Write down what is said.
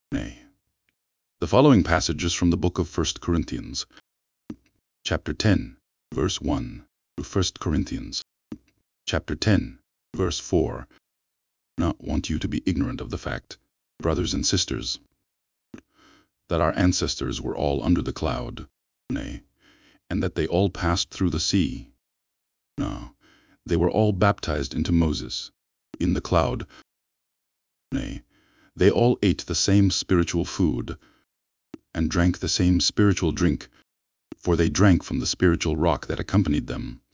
Nay. The following passage is from the book of 1 Corinthians, chapter 10, verse 1, to 1 Corinthians, chapter 10, verse 4. Not want you to be ignorant of the fact, brothers and sisters, that our ancestors were all under the cloud, nay, and that they all passed through the sea. No, they were all baptized into Moses, in the cloud, nay, they all ate the same spiritual food, and drank the same spiritual drink, for they drank from the spiritual rock that accompanied them.